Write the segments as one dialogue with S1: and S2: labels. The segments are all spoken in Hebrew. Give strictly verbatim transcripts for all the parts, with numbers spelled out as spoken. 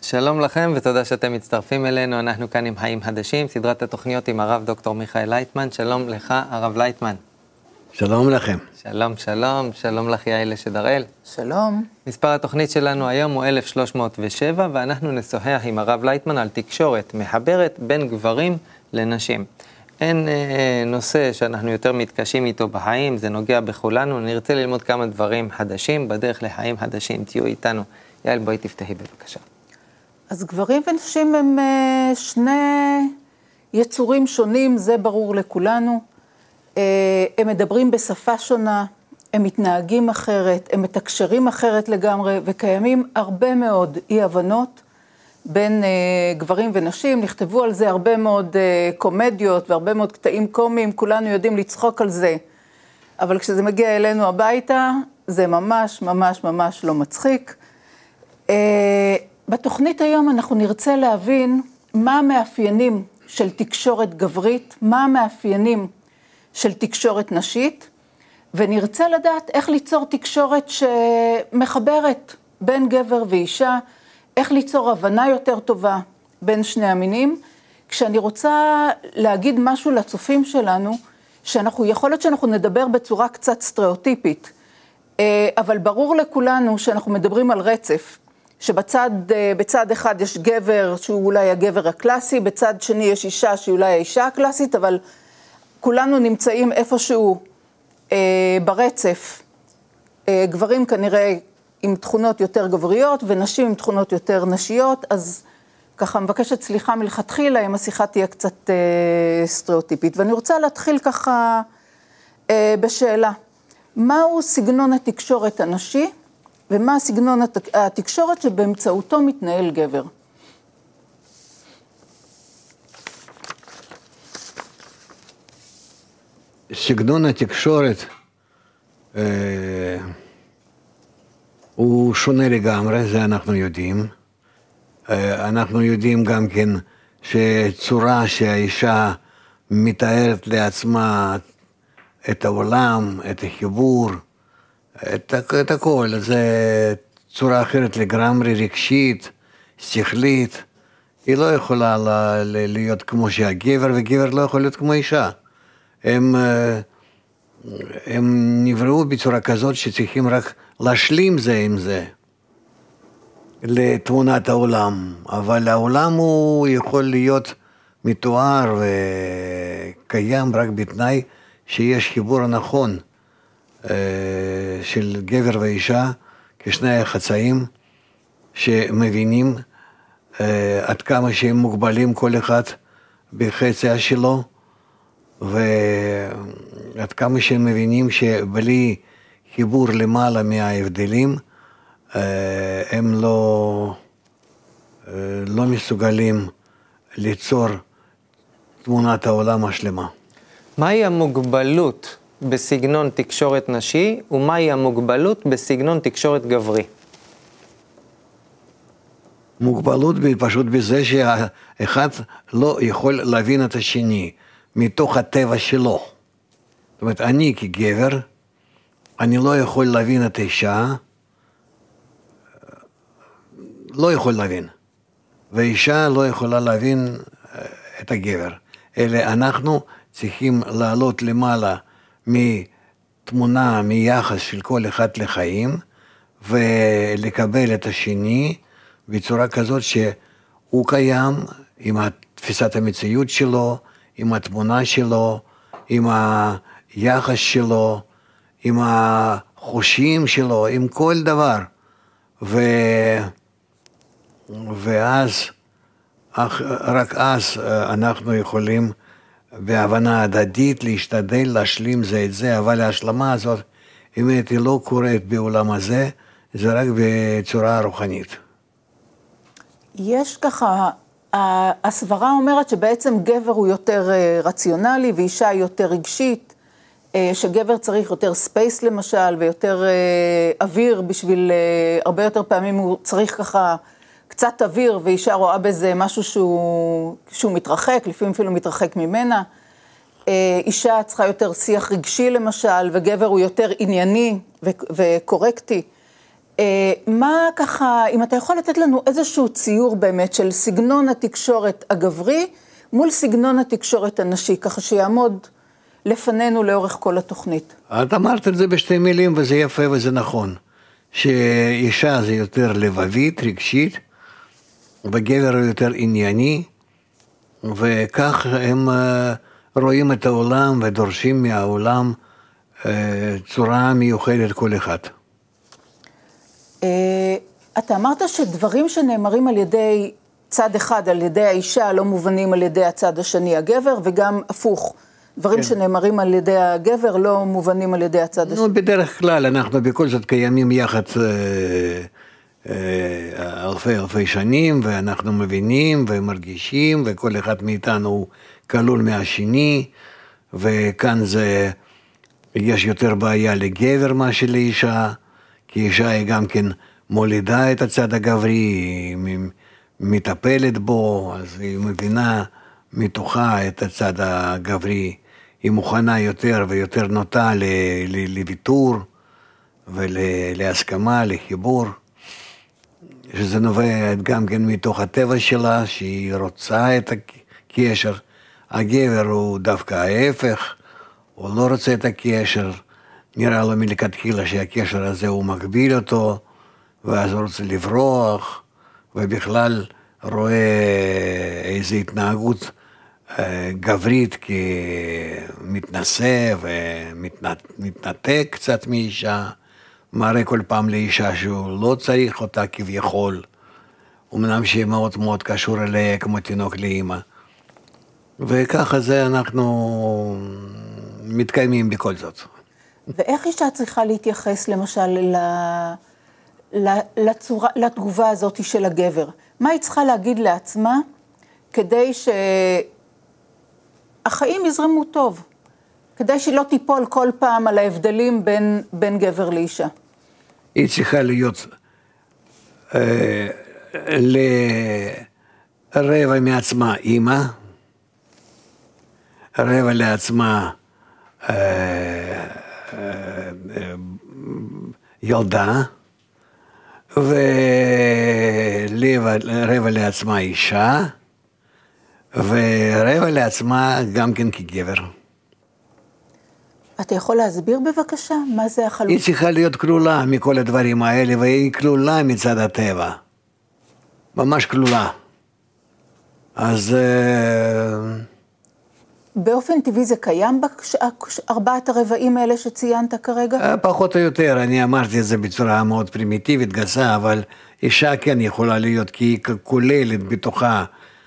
S1: שלום לכם ותודה שאתם מצטרפים אלינו, אנחנו כאן עם חיים חדשים, סדרת התוכניות עם הרב דוקטור מיכאל לייטמן. שלום לך הרב לייטמן.
S2: שלום לכם.
S1: שלום שלום, שלום לך יעל שדראל.
S3: שלום.
S1: מספר התוכנית שלנו היום הוא אלף שלוש מאות ושבע, ואנחנו נשוחח עם הרב לייטמן על תקשורת מחברת בין גברים לנשים. אין אה, נושא שאנחנו יותר מתקשים איתו בחיים, זה נוגע בכולנו, נרצה ללמוד כמה דברים חדשים, בדרך לחיים חדשים, תהיו איתנו. יעל, בואי תפתחי בבקשה.
S3: אז גברים ונשים הם אה, שני יצורים שונים, זה ברור לכולנו. אה, הם מדברים בשפה שונה, הם מתנהגים אחרת, הם מתקשרים אחרת לגמרי, וקיימים הרבה מאוד אי-הבנות בין אה, גברים ונשים. נכתבו על זה הרבה מאוד אה, קומדיות והרבה מאוד קטעים קומיים, כולנו יודעים לצחוק על זה. אבל כשזה מגיע אלינו הביתה, זה ממש ממש ממש לא מצחיק. אה, בתוכנית היום אנחנו נרצה להבין מה המאפיינים של תקשורת גברית, מה המאפיינים של תקשורת נשית, ונרצה לדעת איך ליצור תקשורת שמחברת בין גבר ואישה, איך ליצור הבנה יותר טובה בין שני המינים. כשאני רוצה להגיד משהו לצופים שלנו, שאנחנו, יכול להיות שאנחנו נדבר בצורה קצת סטריאוטיפית, אבל ברור לכולנו שאנחנו מדברים על רצף, שבצד בצד אחד יש גבר שהוא אולי הגבר הקלאסי, בצד שני יש אישה שהיא אולי האישה הקלאסית, אבל כולנו נמצאים איפשהו אה, ברצף, אה, גברים כנראה עם תכונות יותר גבריות ונשים עם תכונות יותר נשיות, אז ככה מבקשת סליחה מלכתחילה אם השיחה תהיה קצת אה, סטריאוטיפית. ואני רוצה להתחיל ככה אה, בשאלה, מהו סגנון התקשורת הנשי, ומה הסגנון התקשורת שבאמצעותו מתנהל גבר?
S2: סגנון התקשורת אה, הוא שונה לגמרי, זה אנחנו יודעים. אה, אנחנו יודעים גם כן שצורה שהאישה מתארת לעצמה את העולם, את החיבור, את, את הכל, זה צורה אחרת לגמרי, רגשית, שכלית. היא לא יכולה ל, ל, להיות כמו שהגבר, וגבר לא יכול להיות כמו אישה. הם, הם נבראו בצורה כזאת שצריכים רק להשלים זה עם זה, לתמונת העולם. אבל העולם הוא יכול להיות מתואר וקיים רק בתנאי שיש חיבור הנכון, של גבר ואישה כשני החצאים שמבינים עד כמה שהם מוגבלים כל אחד בחציה שלו, ועד כמה שהם מבינים שבלי חיבור למעלה מההבדלים הם לא, לא מסוגלים ליצור תמונת העולם השלמה.
S1: מהי המוגבלות בסגנון תקשורת נשי, ומהי המוגבלות בסגנון תקשורת גברי?
S2: מוגבלות פשוט בזה שהאחד לא יכול להבין את השני, מתוך הטבע שלו. זאת אומרת, אני כגבר, אני לא יכול להבין את האישה, לא יכול להבין. והאישה לא יכולה להבין את הגבר. אלא אנחנו צריכים לעלות למעלה, מתמונה, מיחס של כל אחד לחיים, ולקבל את השני בצורה כזאת שהוא קיים עם תפיסת המציאות שלו, עם התמונה שלו, עם היחס שלו, עם החושים שלו, עם כל דבר. ו... ואז, רק אז אנחנו יכולים בהבנה הדדית להשתדל להשלים זה את זה, אבל ההשלמה הזאת, אם היא לא קורית בעולם הזה, זה רק בצורה רוחנית.
S3: יש ככה, הסברה אומרת שבעצם גבר הוא יותר רציונלי ואישה יותר רגשית, שגבר צריך יותר ספייס למשל, ויותר אוויר בשביל, הרבה יותר פעמים הוא צריך ככה קצת אוויר, ואישה רואה בזה משהו שהוא, שהוא מתרחק, לפעמים אפילו מתרחק ממנה. אישה צריכה יותר שיח רגשי למשל, וגבר הוא יותר ענייני ו- וקורקטי. מה ככה, אם אתה יכול לתת לנו איזשהו ציור באמת של סגנון התקשורת הגברי, מול סגנון התקשורת הנשי, ככה שיעמוד לפנינו לאורך כל התוכנית.
S2: את אמרת את זה בשתי מילים, וזה יפה וזה נכון. שאישה זה יותר לבבית, רגשית, וגבר הוא יותר ענייני, וכך הם רואים את העולם ודורשים מהעולם צורה מיוחדת כל אחד.
S3: אתה אמרת שדברים שנאמרים על ידי צד אחד, על ידי האישה, לא מובנים על ידי הצד השני, הגבר, וגם הפוך. דברים כן. שנאמרים על ידי הגבר לא מובנים על ידי הצד השני.
S2: נו, בדרך כלל אנחנו בכל זאת קיימים יחד אה, אה, אלפי אלפי שנים, ואנחנו מבינים ומרגישים, וכל אחד מאיתנו הוא כלול מהשני, וכאן זה, יש יותר בעיה לגבר מה שלאישה, כי אישה היא גם כן מולידה את הצד הגברי, היא מטפלת בו, אז היא מבינה מתוכה את הצד הגברי, היא מוכנה יותר ויותר נוטה לוויתור ולהסכמה, לחיבור, שזה נובע גם כן מתוך הטבע שלה, שהיא רוצה את הקשר. הגבר הוא דווקא ההפך, הוא לא רוצה את הקשר, נראה לו מלכתחילה שהקשר הזה הוא מגביל אותו, ואז הוא רוצה לברוח, ובכלל רואה איזו התנהגות גברית כמתנשא ומתנתק קצת מאישה, מראה כל פעם לאישה שהוא לא צריך אותה כביכול, אמנם שהיא מאוד מאוד קשור אליה כמו תינוק לאמא. וככה זה אנחנו מתקיימים בכל זאת.
S3: ואיך אישה צריכה להתייחס למשל לצורה, לתגובה הזאת של הגבר? מה היא צריכה להגיד לעצמה כדי שהחיים יזרמו טוב? כדי שהיא לא תיפול כל פעם על ההבדלים בין, בין גבר לאישה.
S2: היא צריכה להיות אה, לרבע מעצמה אימא, רבע לעצמה אה, אה, ילדה, ורבע לעצמה אישה, ורבע לעצמה גם כן כגבר.
S3: אתה יכול להסביר בבקשה מה זה החלוקה?
S2: היא צריכה להיות כלולה מכל הדברים האלה, והיא כלולה מצד הטבע. ממש כלולה. אז
S3: באופן טבעי זה קיים בארבעת הרבעים האלה שציינת כרגע?
S2: פחות או יותר, אני אמרתי את זה בצורה מאוד פרימיטיבית, גסה, אבל אישה כן יכולה להיות, כי היא כוללת בתוכה,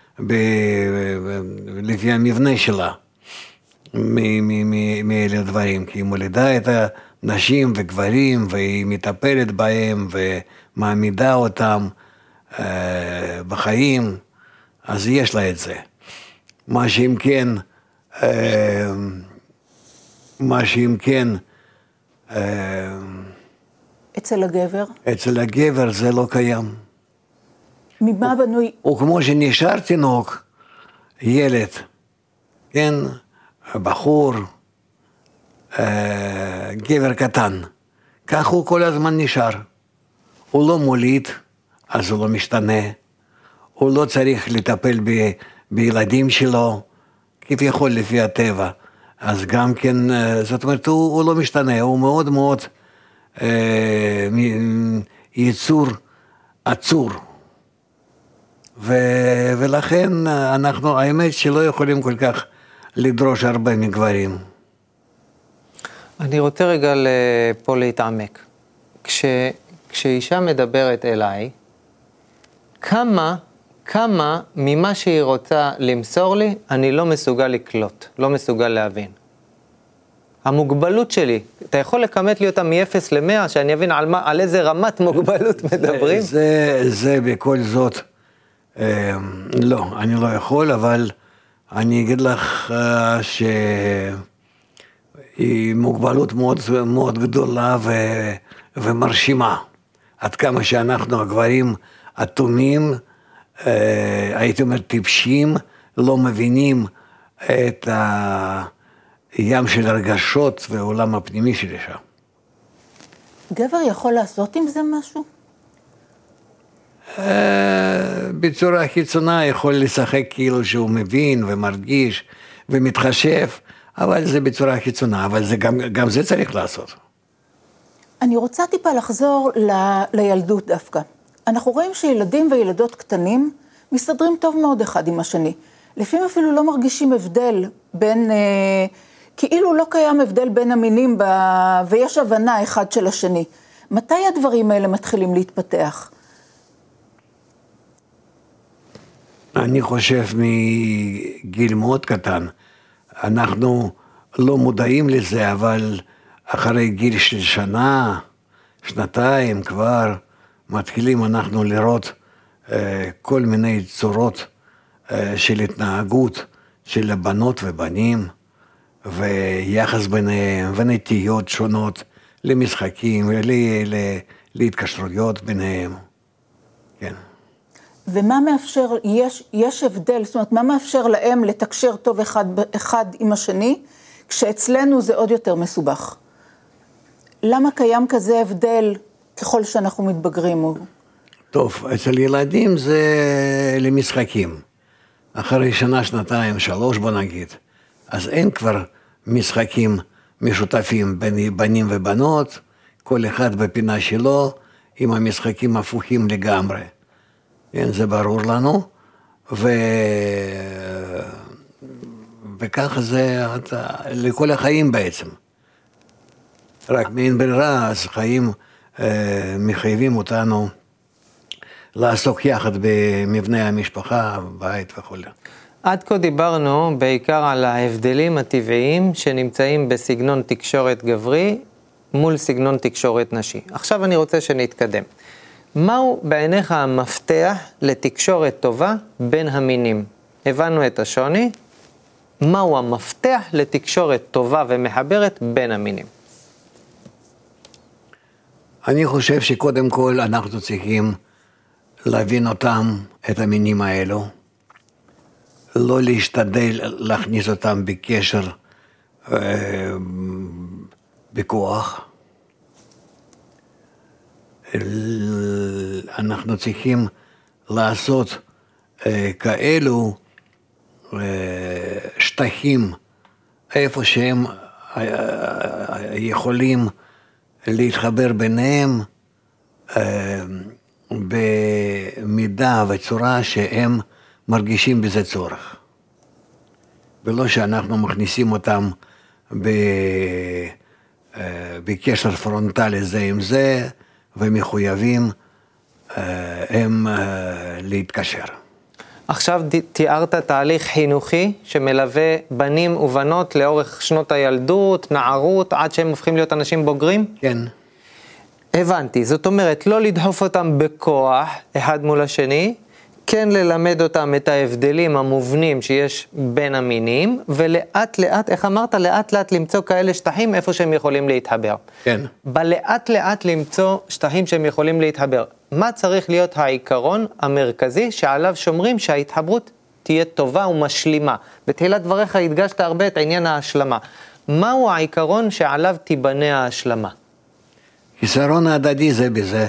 S2: לפי המבנה שלה, מאלה הדברים, כי היא מולידה את הנשים וגברים, והיא מטפלת בהם, ומעמידה אותם בחיים, אז יש לה את זה. מה שאם כן, מה שאם כן,
S3: אצל הגבר?
S2: אצל הגבר זה לא קיים.
S3: ממה בנוי?
S2: וכמו שנשאר תינוק, ילד, כן, בחור, גבר קטן, כך הוא כל הזמן נשאר. הוא לא מוליד, אז הוא לא משתנה, הוא לא צריך לטפל ב, בילדים שלו, כביכול לפי הטבע, אז גם כן, זאת אומרת, הוא, הוא לא משתנה, הוא מאוד מאוד אה, יצור עצור, ו, ולכן אנחנו, האמת שלא יכולים כל כך לדרוש הרבה מגברים.
S1: אני רוצה רגע פה להתעמק. כש, כשאישה מדברת אליי, כמה, כמה ממה שהיא רוצה למסור לי, אני לא מסוגל לקלוט, לא מסוגל להבין. המוגבלות שלי, אתה יכול לכמת לי אותה מ-אפס ל-מאה, שאני אבין על, מה, על איזה רמת מוגבלות מדברים?
S2: זה, זה, זה בכל זאת, אה, לא, אני לא יכול, אבל אני אגיד לך אה, שהיא מוגבלות מאוד, מאוד גדולה ו, ומרשימה. עד כמה שאנחנו הגברים אטומים, אה, הייתי אומר טיפשים, לא מבינים את הים של הרגשות והעולם הפנימי של אישה.
S3: גבר יכול לעשות עם זה משהו?
S2: בצורה חיצונה יכול לשחק כאילו שהוא מבין ומרגיש ומתחשב, אבל זה בצורה חיצונה, אבל זה גם, גם זה צריך לעשות.
S3: אני רוצה טיפה לחזור ל, לילדות דווקא. אנחנו רואים שילדים וילדות קטנים מסתדרים טוב מאוד אחד עם השני. לפעמים אפילו לא מרגישים הבדל בין, אה, כאילו לא קיים הבדל בין המינים ב, ויש הבנה אחד של השני. מתי הדברים האלה מתחילים להתפתח?
S2: אני חושב מגיל מאוד קטן, אנחנו לא מודעים לזה, אבל אחרי גיל של שנה, שנתיים כבר, מתחילים אנחנו לראות אה, כל מיני צורות אה, של התנהגות של בנות ובנים, ויחס ביניהם, ונטיות שונות למשחקים ולהתקשרויות ביניהם. כן.
S3: ומה מאפשר, יש, יש הבדל, זאת אומרת, מה מאפשר להם לתקשר טוב אחד, אחד עם השני, כשאצלנו זה עוד יותר מסובך? למה קיים כזה הבדל ככל שאנחנו מתבגרים?
S2: טוב, אצל ילדים זה למשחקים. אחרי שנה, שנתיים, שלוש בוא נגיד, אז אין כבר משחקים משותפים בין בנים ובנות, כל אחד בפינה שלו, עם המשחקים הפוכים לגמרי. כן, זה ברור לנו, ו... וככה זה לכל החיים בעצם. רק מאין ברירה, אז חיים אה, מחייבים אותנו לעסוק יחד במבנה המשפחה, בית וכו'.
S1: עד כה דיברנו בעיקר על ההבדלים הטבעיים שנמצאים בסגנון תקשורת גברי מול סגנון תקשורת נשי. עכשיו אני רוצה שנתקדם. מהו בעיניך המפתח לתקשורת טובה בין המינים? הבנו את השוני. מהו המפתח לתקשורת טובה ומחברת בין המינים?
S2: אני חושב שקודם כל אנחנו צריכים להבין אותם, את המינים האלו, לא להשתדל להכניס אותם בקשר אה, בכוח. אנחנו צריכים לעשות אה, כאלו אה, שטחים איפה שהם אה, יכולים להתחבר ביניהם אה, במידה וצורה שהם מרגישים בזה צורך. ולא שאנחנו מכניסים אותם ב, אה, בקשר פרונטלי זה עם זה, ומחויבים אה, הם אה, להתקשר.
S1: עכשיו תיארת תהליך חינוכי שמלווה בנים ובנות לאורך שנות הילדות, נערות, עד שהם הופכים להיות אנשים בוגרים?
S2: כן.
S1: הבנתי, זאת אומרת לא לדחוף אותם בכוח אחד מול השני, כן ללמד אותם את ההבדלים המובנים שיש בין המינים, ולאט לאט, איך אמרת, לאט לאט למצוא כאלה שטחים איפה שהם יכולים להתחבר.
S2: כן.
S1: בלאט לאט למצוא שטחים שהם יכולים להתחבר. מה צריך להיות העיקרון המרכזי שעליו שומרים שההתחברות תהיה טובה ומשלימה? בתחילת דבריך הדגשת הרבה את עניין ההשלמה. מהו העיקרון שעליו תיבנה ההשלמה?
S2: חיסרון ההדדי זה בזה.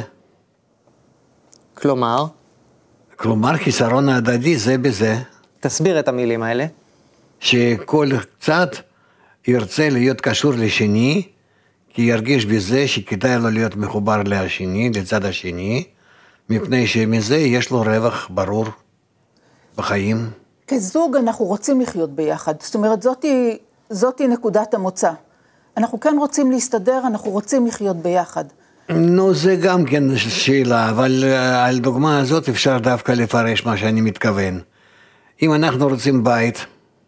S1: כלומר?
S2: כלומר, חיסרון ההדדי זה בזה.
S1: תסביר את המילים האלה.
S2: שכל קצת ירצה להיות קשור לשני, כי ירגיש בזה שכדאי לו להיות מחובר לשני, לצד השני, מפני שמזה יש לו רווח ברור בחיים.
S3: כזוג אנחנו רוצים לחיות ביחד, זאת אומרת, זאתי, זאתי נקודת המוצא. אנחנו כן רוצים להסתדר, אנחנו רוצים לחיות ביחד.
S2: נו, זה גם כן שאלה, אבל על דוגמה הזאת אפשר דווקא לפרש מה שאני מתכוון. אם אנחנו רוצים בית,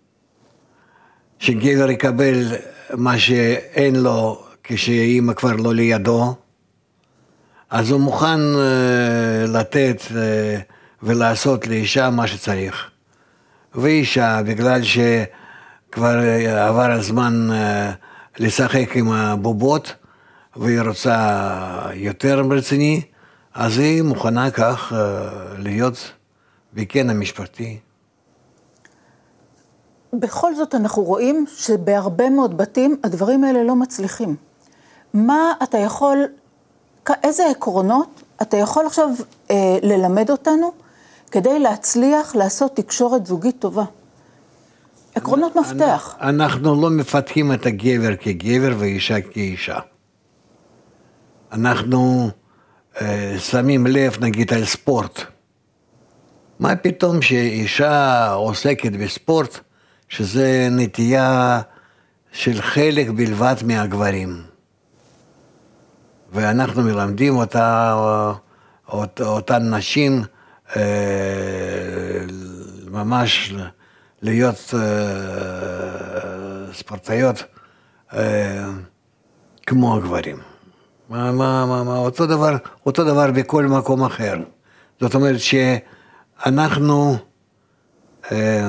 S2: שגבר יקבל מה שאין לו כשאימא כבר לא לידו, אז הוא מוכן לתת ולעשות לאישה מה שצריך. ואישה, בגלל שכבר עבר הזמן לשחק עם הבובות, והיא רוצה יותר רציני, אז היא מוכנה כך להיות בקן המשפחתי.
S3: בכל זאת אנחנו רואים שבהרבה מאוד בתים הדברים האלה לא מצליחים. מה אתה יכול איזה עקרונות אתה יכול עכשיו אה, ללמד אותנו כדי להצליח לעשות תקשורת זוגית טובה? עקרונות מפתח.
S2: אנחנו לא מפתחים את הגבר כגבר ואישה כאישה. אנחנו אה, שמים לב נגיד על ספורט. מה פתאום שאישה עוסקת בספורט, שזה נטייה של חלק בלבד מהגברים. ואנחנו מלמדים אותה, אות, אותן נשים אה, ממש להיות אה, ספורטאיות אה, כמו הגברים. מה, מה, מה, מה, אותו דבר, אותו דבר בכל מקום אחר. זאת אומרת שאנחנו אה,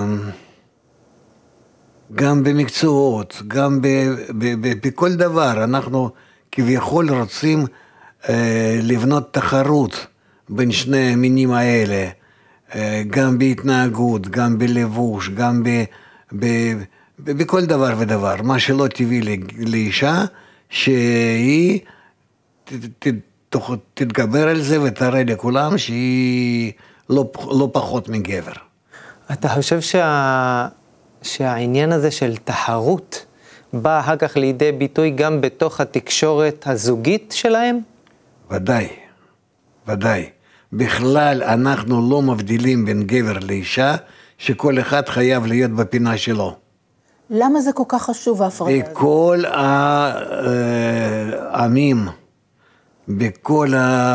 S2: גם במקצועות, גם ב, ב, ב, בכל דבר, אנחנו כביכול רוצים אה, לבנות תחרות בין שני המינים האלה, אה, גם בהתנהגות, גם בלבוש, גם ב, ב, ב, בכל דבר ודבר. מה שלא טבעי לאישה, שהיא ת, ת, ת, תתגבר על זה ותראה לכולם שהיא לא, לא פחות מגבר.
S1: אתה חושב שה... שהעניין הזה של תחרות בא אחר כך לידי ביטוי גם בתוך התקשורת הזוגית שלהם?
S2: ודאי, ודאי. בכלל אנחנו לא מבדילים בין גבר לאישה, שכל אחד חייב להיות בפינה שלו.
S3: למה זה כל כך חשוב ההפרדה הזאת?
S2: בכל העמים, בכל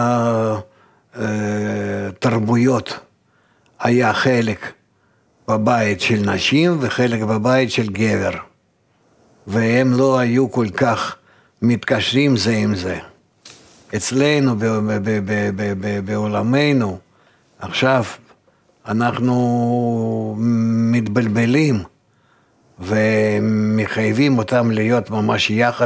S2: התרבויות, היה חלק בבית של נשים וחלק בבית של גבר. והם לא היו כל כך מתקשרים זה עם זה. אצלנו, בעולמנו, עכשיו אנחנו מתבלבלים ומחייבים אותם להיות ממש יחד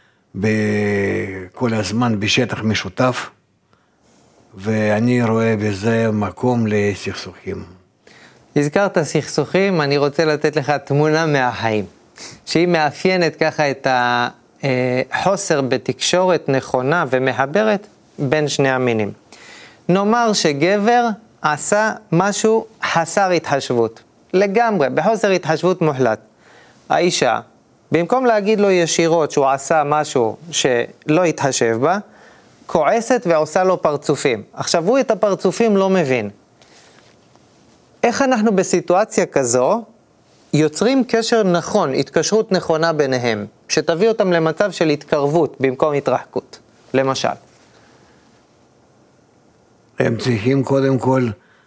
S2: כל הזמן בשטח משותף, ואני רואה בזה מקום לסכסוכים.
S1: הזכרת סכסוכים, אני רוצה לתת לך תמונה מהחיים, שהיא מאפיינת ככה את החוסר בתקשורת נכונה ומחברת בין שני המינים. נאמר שגבר עשה משהו חסר התחשבות, לגמרי, בחוסר התחשבות מוחלט. האישה, במקום להגיד לו ישירות שהוא עשה משהו שלא התחשב בה, כועסת ועושה לו פרצופים. עכשיו הוא את הפרצופים לא מבין. איך אנחנו בסיטואציה כזו יוצרים קשר נכון, התקשרות נכונה ביניהם, שתביא אותם למצב של התקרבות במקום התרחקות, למשל?
S2: הם צריכים קודם כל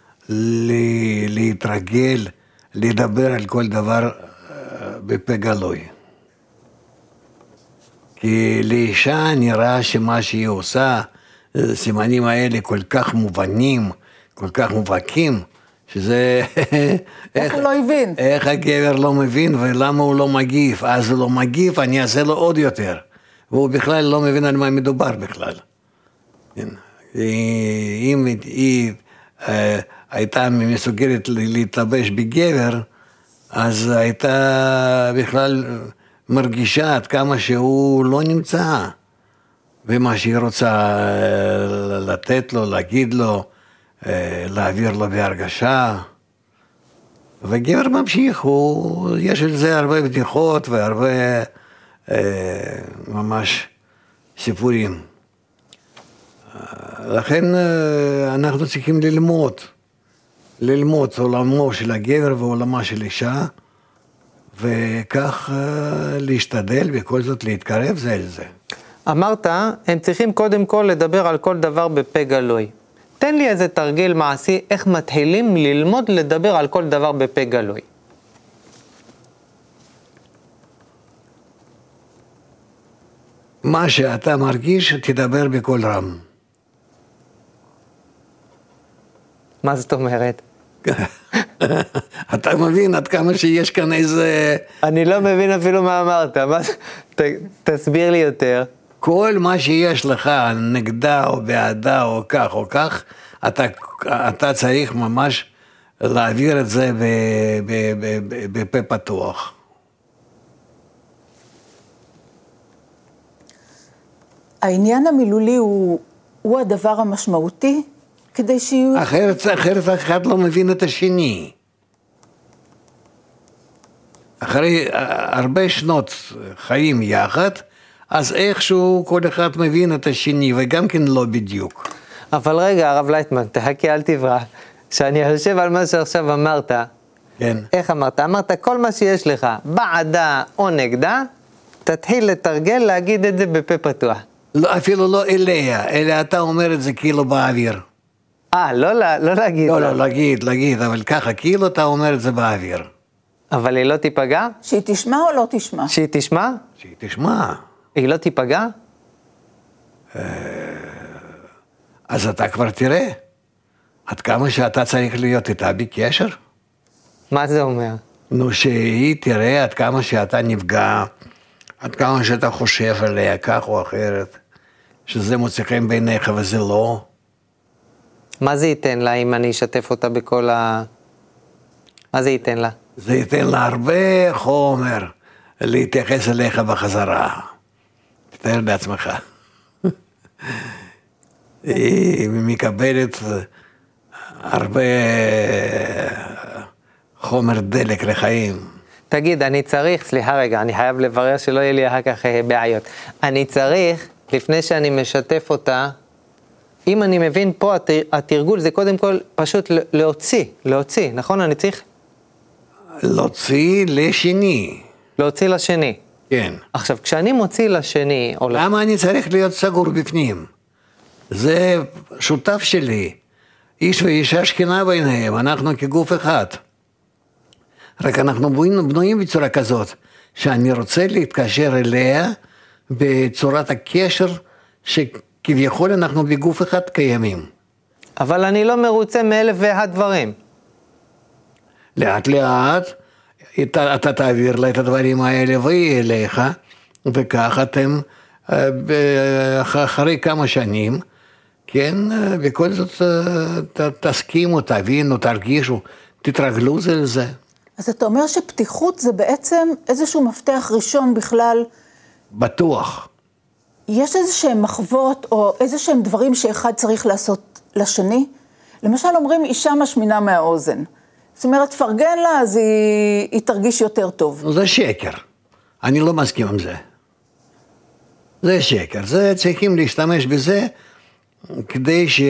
S2: להתרגל, לדבר על כל דבר בפה גלוי. כי לאישה נראה שמה שהיא עושה, סימנים האלה כל כך מובנים, כל כך מובהקים, שזה...
S3: איך הוא לא הבין?
S2: איך הגבר לא מבין ולמה הוא לא מגיב. אז הוא לא מגיב, אני אעשה לו עוד יותר. והוא בכלל לא מבין על מה מדובר בכלל. אם היא הייתה מסוגלת להתלבש בגבר, אז הייתה בכלל מרגישה עד כמה שהוא לא נמצא. ומה שהיא רוצה לתת לו, להגיד לו, להעביר לו בהרגשה. וגבר ממשיך, הוא, יש על זה הרבה בדיחות והרבה אה, ממש סיפורים. לכן אה, אנחנו צריכים ללמוד, ללמוד עולמו של הגבר ועולמה של אישה, וכך אה, להשתדל בכל זאת להתקרב זה אל זה.
S1: אמרת, הם צריכים קודם כל לדבר על כל דבר בפה גלוי. תן לי איזה תרגיל מעשי, איך מתחילים ללמוד לדבר על כל דבר בפה גלוי.
S2: מה שאתה מרגיש, תדבר בקול רם.
S1: מה זאת אומרת?
S2: אתה מבין עד כמה שיש כאן איזה...
S1: אני לא מבין אפילו מה אמרת, מה... ת, תסביר לי יותר.
S2: כל מה שיש לך נגדה או בעדה או כך או כך, אתה, אתה צריך ממש להעביר את זה בפה פתוח.
S3: העניין המילולי הוא הוא הדבר המשמעותי, כדי שיהיו...
S2: אחרת, אחרת אחד לא מבין את השני. אחרי הרבה שנות חיים יחד, אז איכשהו כל אחד מבין את השני, וגם כן לא בדיוק.
S1: אבל רגע, הרב לייטמן, תחכה, אל תברח. שאני חושב על מה שעכשיו אמרת,
S2: כן.
S1: איך אמרת? אמרת, כל מה שיש לך, בעדה או נגדה, תתחיל לתרגל להגיד את זה בפה פתוח.
S2: לא, אפילו לא אליה, אלא אתה אומר את זה כאילו באוויר.
S1: אה, לא, לא, לא להגיד.
S2: לא, לא, להגיד, להגיד, אבל ככה, כאילו אתה אומר את זה באוויר.
S1: אבל היא לא תיפגע?
S3: שהיא תשמע או לא תשמע?
S1: שהיא תשמע?
S2: שהיא תשמע.
S1: היא לא תיפגע?
S2: אז אתה כבר תראה, עד כמה שאתה צריך להיות איתה בקשר.
S1: מה זה אומר?
S2: נו, שהיא תראה עד כמה שאתה נפגע, עד כמה שאתה חושב עליה, כך או אחרת, שזה מוצא חן בעיניך וזה לא.
S1: מה זה ייתן לה אם אני אשתף אותה בכל ה... מה זה ייתן לה?
S2: זה ייתן לה הרבה חומר להתייחס אליך בחזרה. תתאר לעצמך. היא מקבלת הרבה חומר דלק לחיים.
S1: תגיד, אני צריך, סליחה רגע, אני חייב לברר שלא יהיה לי אחר כך בעיות. אני צריך, לפני שאני משתף אותה, אם אני מבין פה, התרגול זה קודם כל פשוט להוציא, להוציא, נכון? אני צריך?
S2: להוציא לשני.
S1: להוציא לשני.
S2: כן.
S1: עכשיו, כשאני מוציא לשני... או
S2: למה אני צריך להיות סגור בפנים? זה שותף שלי. איש ואישה שכנה ביניהם, אנחנו כגוף אחד. רק אנחנו בנויים בצורה כזאת, שאני רוצה להתקשר אליה בצורת הקשר שכביכול אנחנו בגוף אחד קיימים.
S1: אבל אני לא מרוצה מאלף ואחד דברים.
S2: לאט לאט אתה, אתה תעביר לה את הדברים האלה והיא אליך, וכך אתם אחרי כמה שנים, כן, בכל זאת ת, תסכימו, תבינו, תרגישו, תתרגלו זה לזה.
S3: אז אתה אומר שפתיחות זה בעצם איזשהו מפתח ראשון בכלל.
S2: בטוח.
S3: יש איזשהם מחוות או איזשהם דברים שאחד צריך לעשות לשני? למשל אומרים אישה משמינה מהאוזן. זאת אומרת, תפרגן לה, אז היא, היא תרגיש יותר טוב.
S2: זה שקר. אני לא מסכים עם זה. זה שקר. זה צריכים להשתמש בזה כדי ש...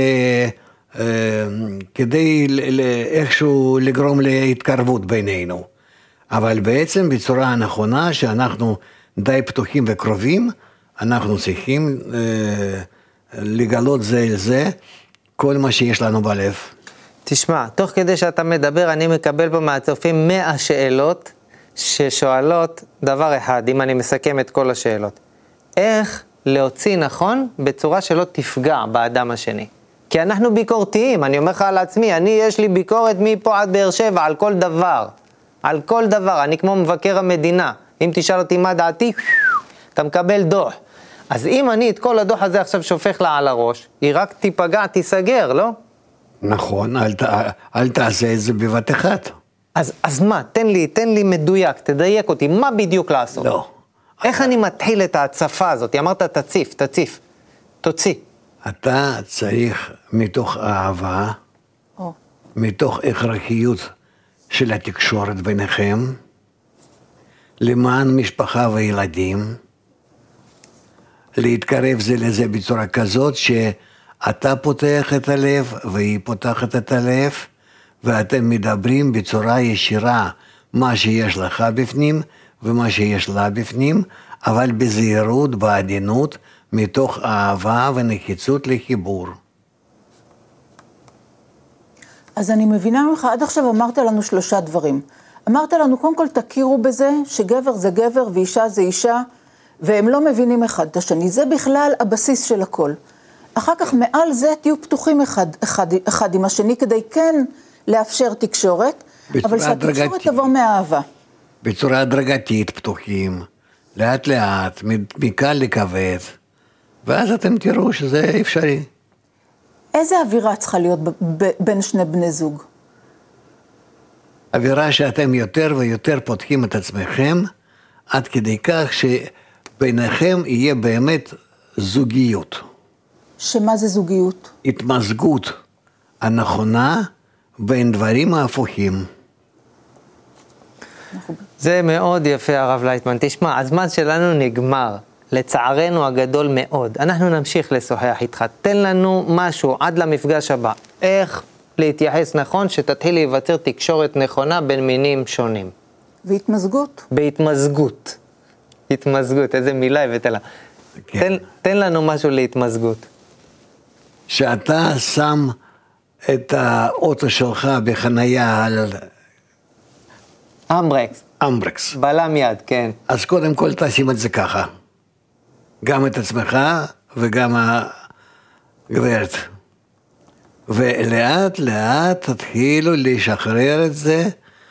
S2: כדי איכשהו לגרום להתקרבות בינינו. אבל בעצם בצורה הנכונה שאנחנו די פתוחים וקרובים, אנחנו צריכים לגלות זה אל זה כל מה שיש לנו בלב.
S1: תשמע, תוך כדי שאתה מדבר, אני מקבל פה מהצופים מאה שאלות ששואלות דבר אחד, אם אני מסכם את כל השאלות. איך להוציא נכון בצורה שלא תפגע באדם השני? כי אנחנו ביקורתיים, אני אומר לך על עצמי, אני יש לי ביקורת מפה עד באר שבע, על כל דבר. על כל דבר, אני כמו מבקר המדינה. אם תשאל אותי מה דעתי, אתה מקבל דוח. אז אם אני את כל הדוח הזה עכשיו שופך לה על הראש, היא רק תיפגע, תיסגר, לא?
S2: נכון, אל, ת, אל תעשה את זה בבת אחת.
S1: אז, אז מה, תן לי, תן לי מדויק, תדייק אותי, מה בדיוק לעשות?
S2: לא.
S1: איך אני מתחיל את ההצפה הזאת? אמרת תציף, תציף, תוציא.
S2: אתה צריך מתוך אהבה,
S3: או.
S2: מתוך הכרחיות של התקשורת ביניכם, למען משפחה וילדים, להתקרב זה לזה בצורה כזאת שאתה פותח את הלב והיא פותחת את הלב, ואתם מדברים בצורה ישירה מה שיש לך בפנים ומה שיש לה בפנים, אבל בזהירות, בעדינות, מתוך אהבה ונחיצות לחיבור.
S3: אז אני מבינה ממך, עד עכשיו אמרת לנו שלושה דברים. אמרת לנו, קודם כל תכירו בזה שגבר זה גבר ואישה זה אישה, והם לא מבינים אחד את השני. זה בכלל הבסיס של הכל. אחר כך מעל זה תהיו פתוחים אחד, אחד, אחד עם השני, כדי כן לאפשר תקשורת, אבל שהתקשורת תבוא מהאהבה.
S2: בצורה הדרגתית פתוחים, לאט לאט, מקל לכבד, ואז אתם תראו שזה אפשרי.
S3: איזה אווירה צריכה להיות ב- ב- בין שני בני זוג?
S2: אווירה שאתם יותר ויותר פותחים את עצמכם, עד כדי כך שביניכם יהיה באמת זוגיות.
S3: שמה זה זוגיות?
S2: התמזגות הנכונה בין דברים ההפוכים.
S1: זה מאוד יפה, הרב לייטמן. תשמע, הזמן שלנו נגמר, לצערנו הגדול מאוד. אנחנו נמשיך לשוחח איתך. תן לנו משהו עד למפגש הבא. איך להתייחס נכון, שתתחיל להיווצר תקשורת נכונה בין מינים שונים.
S3: והתמזגות.
S1: בהתמזגות. התמזגות, איזה מילה הבאת לה.
S2: כן.
S1: תן, תן לנו משהו להתמזגות.
S2: שאתה שם את האוטו שלך בחנייה על
S1: אמברקס.
S2: אמברקס.
S1: בלם יד, כן.
S2: אז קודם כל תשים את זה ככה. גם את עצמך וגם הגברת. ולאט לאט תתחילו לשחרר את זה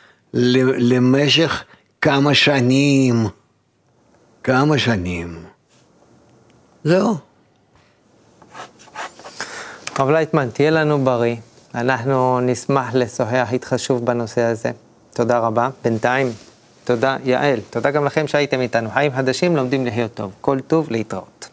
S2: למשך כמה שנים. כמה שנים. זהו.
S1: הרב לייטמן, תהיה לנו בריא. אנחנו נשמח לשוחח איתך שוב בנושא הזה. תודה רבה. בינתיים, תודה יעל. תודה גם לכם שהייתם איתנו. חיים חדשים לומדים לחיות טוב. כל טוב, להתראות.